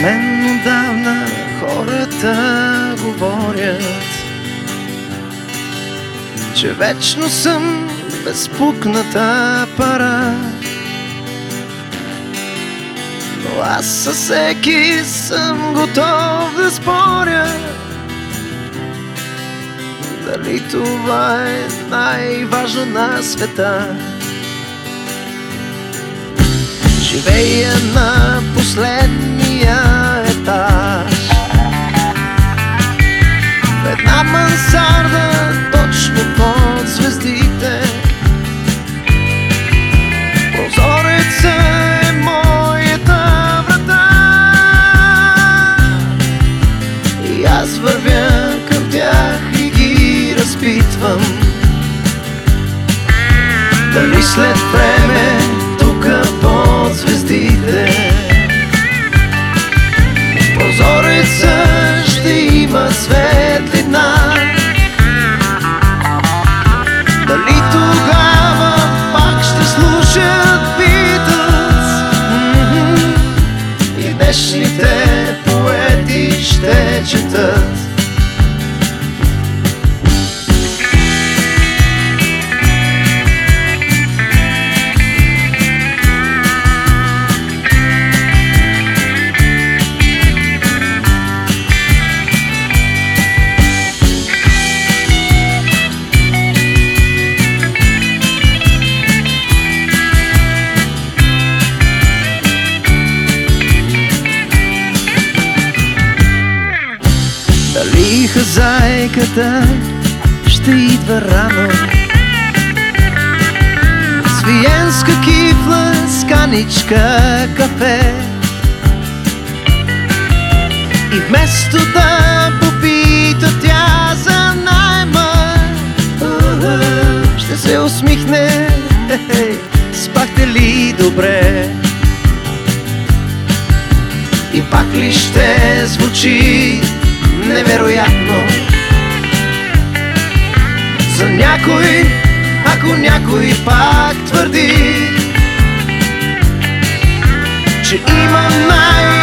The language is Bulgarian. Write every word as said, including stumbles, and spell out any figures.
мен отдавна хората говорят, че вечно съм безпукната пара. Но аз със всеки съм готов да споря, дали това е най-важно на света. Живея на последния етаж, в една мансарда точно под звездите. Прозореца е моята врата и аз вървя към тях и ги разпитвам, дали след време тука под звездите прозореца ще има светлина. Дали тогава пак ще слушат Beatles и днешните поети ще четат. Дали хазайката ще идва рано, с виенска кифла, с каничка кафе, и вместо да попита тя за найма, ще се усмихне: спахте ли добре? И пак ли ще звучи невероятно за някой, ако някой пак твърди, че има най-